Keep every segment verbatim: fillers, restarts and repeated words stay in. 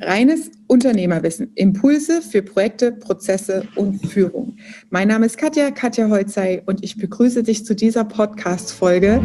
Reines Unternehmerwissen, Impulse für Projekte, Prozesse und Führung. Mein Name ist Katja, Katja Holzei und ich begrüße dich zu dieser Podcast-Folge.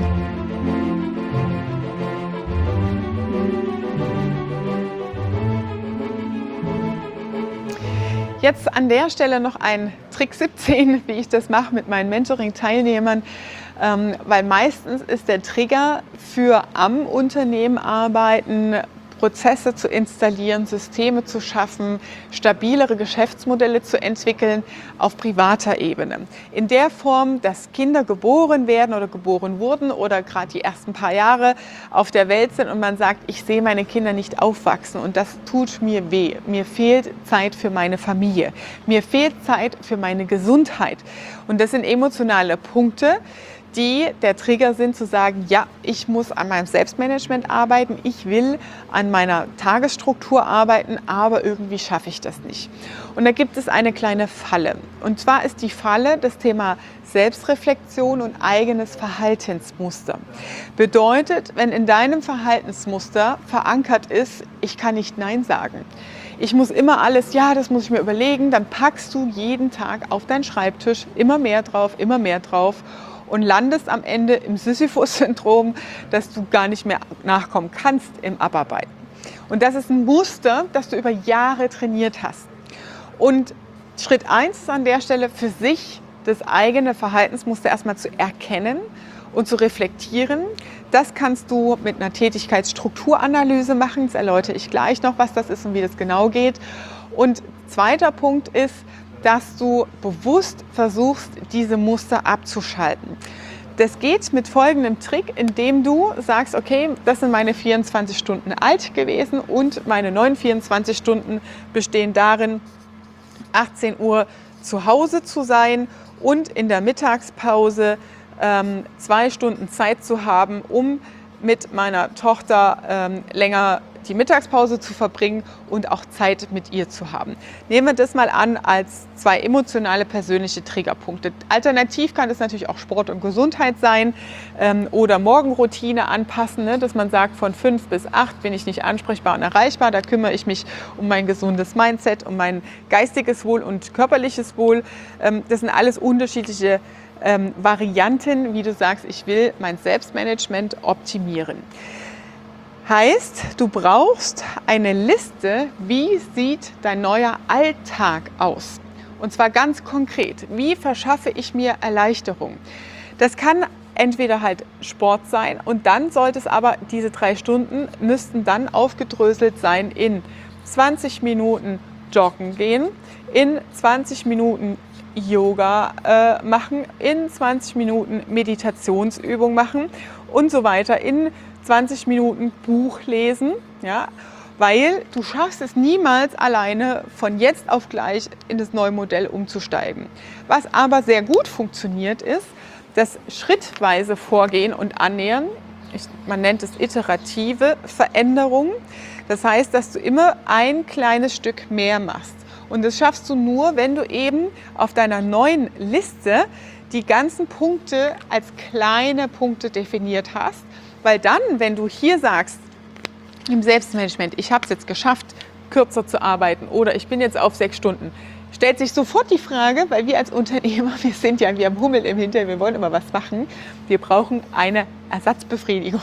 Jetzt an der Stelle noch ein Trick siebzehn, wie ich das mache mit meinen Mentoring-Teilnehmern, ähm, weil meistens ist der Trigger für am Unternehmen arbeiten, Prozesse zu installieren, Systeme zu schaffen, stabilere Geschäftsmodelle zu entwickeln auf privater Ebene. In der Form, dass Kinder geboren werden oder geboren wurden oder gerade die ersten paar Jahre auf der Welt sind und man sagt, ich sehe meine Kinder nicht aufwachsen und das tut mir weh. Mir fehlt Zeit für meine Familie. Mir fehlt Zeit für meine Gesundheit. Und das sind emotionale Punkte, die der Trigger sind, zu sagen, ja, ich muss an meinem Selbstmanagement arbeiten, ich will an meiner Tagesstruktur arbeiten, aber irgendwie schaffe ich das nicht. Und da gibt es eine kleine Falle. Und zwar ist die Falle das Thema Selbstreflexion und eigenes Verhaltensmuster. Bedeutet, wenn in deinem Verhaltensmuster verankert ist, ich kann nicht Nein sagen. Ich muss immer alles, ja, das muss ich mir überlegen, dann packst du jeden Tag auf deinen Schreibtisch immer mehr drauf, immer mehr drauf und landest am Ende im Sisyphus-Syndrom, dass du gar nicht mehr nachkommen kannst im Abarbeiten. Und das ist ein Muster, das du über Jahre trainiert hast. Und Schritt eins ist an der Stelle für sich, das eigene Verhaltensmuster erstmal zu erkennen und zu reflektieren. Das kannst du mit einer Tätigkeitsstrukturanalyse machen. Das erläutere ich gleich noch, was das ist und wie das genau geht. Und zweiter Punkt ist, dass du bewusst versuchst, diese Muster abzuschalten. Das geht mit folgendem Trick, indem du sagst, okay, das sind meine vierundzwanzig Stunden alt gewesen und meine neuen vierundzwanzig Stunden bestehen darin, achtzehn Uhr zu Hause zu sein und in der Mittagspause ähm, zwei Stunden Zeit zu haben, um mit meiner Tochter ähm, länger die Mittagspause zu verbringen und auch Zeit mit ihr zu haben. Nehmen wir das mal an als zwei emotionale persönliche Triggerpunkte. Alternativ kann es natürlich auch Sport und Gesundheit sein ähm, oder Morgenroutine anpassen, ne, dass man sagt, von fünf bis acht bin ich nicht ansprechbar und erreichbar, da kümmere ich mich um mein gesundes Mindset, um mein geistiges Wohl und körperliches Wohl. Ähm, das sind alles unterschiedliche ähm, Varianten, wie du sagst, ich will mein Selbstmanagement optimieren. Heißt, du brauchst eine Liste, wie sieht dein neuer Alltag aus? Und zwar ganz konkret, wie verschaffe ich mir Erleichterung? Das kann entweder halt Sport sein und dann sollte es aber, diese drei Stunden müssten dann aufgedröselt sein in zwanzig Minuten joggen gehen, in zwanzig Minuten Yoga äh, machen, in zwanzig Minuten Meditationsübung machen und so weiter, in zwanzig Minuten Buch lesen, ja, weil du schaffst es niemals alleine von jetzt auf gleich in das neue Modell umzusteigen. Was aber sehr gut funktioniert ist, das schrittweise Vorgehen und Annähern, ich, man nennt es iterative Veränderung, das heißt, dass du immer ein kleines Stück mehr machst. Und das schaffst du nur, wenn du eben auf deiner neuen Liste die ganzen Punkte als kleine Punkte definiert hast. Weil dann, wenn du hier sagst, im Selbstmanagement, ich habe es jetzt geschafft, kürzer zu arbeiten oder ich bin jetzt auf sechs Stunden, stellt sich sofort die Frage, weil wir als Unternehmer, wir sind ja, wir haben Hummel im Hintern, wir wollen immer was machen, wir brauchen eine Ersatzbefriedigung.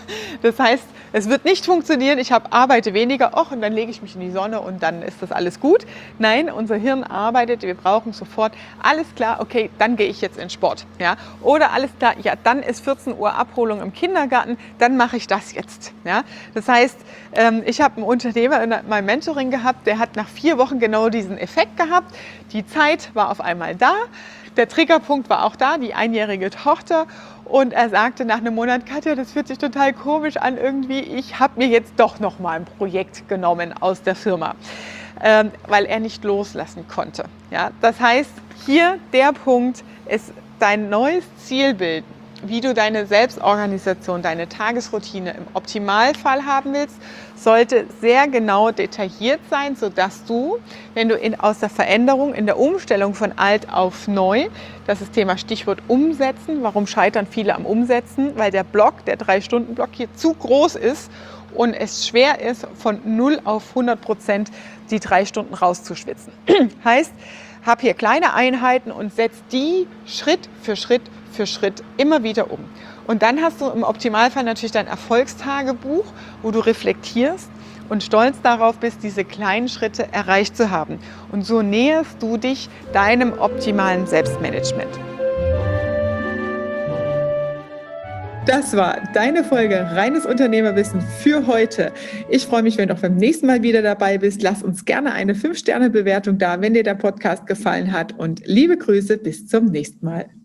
Das heißt, es wird nicht funktionieren, ich habe, arbeite weniger, och, und dann lege ich mich in die Sonne und dann ist das alles gut. Nein, unser Hirn arbeitet, wir brauchen sofort, alles klar, okay, dann gehe ich jetzt in Sport. Ja? Oder alles klar, ja, dann ist vierzehn Uhr Abholung im Kindergarten, dann mache ich das jetzt. Ja? Das heißt, ich habe einen Unternehmer in meinem Mentoring gehabt, der hat nach vier Wochen genau diesen Effekt gehabt. Die Zeit war auf einmal da, der Triggerpunkt war auch da, die einjährige Tochter. Und er sagte nach einem Monat, Katja, das fühlt sich total komisch an irgendwie. Ich habe mir jetzt doch noch mal ein Projekt genommen aus der Firma, ähm, weil er nicht loslassen konnte. Ja, das heißt, hier der Punkt ist dein neues Zielbild, wie du deine Selbstorganisation, deine Tagesroutine im Optimalfall haben willst, sollte sehr genau detailliert sein, sodass du, wenn du in, aus der Veränderung, in der Umstellung von alt auf neu, das ist Thema Stichwort Umsetzen, warum scheitern viele am Umsetzen? Weil der Block, der drei Stunden Block hier zu groß ist und es schwer ist, von null auf hundert Prozent die drei Stunden rauszuschwitzen. Heißt, hab hier kleine Einheiten und setz die Schritt für Schritt für Schritt immer wieder um. Und dann hast du im Optimalfall natürlich dein Erfolgstagebuch, wo du reflektierst und stolz darauf bist, diese kleinen Schritte erreicht zu haben. Und so näherst du dich deinem optimalen Selbstmanagement. Das war deine Folge Reines Unternehmerwissen für heute. Ich freue mich, wenn du auch beim nächsten Mal wieder dabei bist. Lass uns gerne eine fünf Sterne Bewertung da, wenn dir der Podcast gefallen hat. Und liebe Grüße, bis zum nächsten Mal.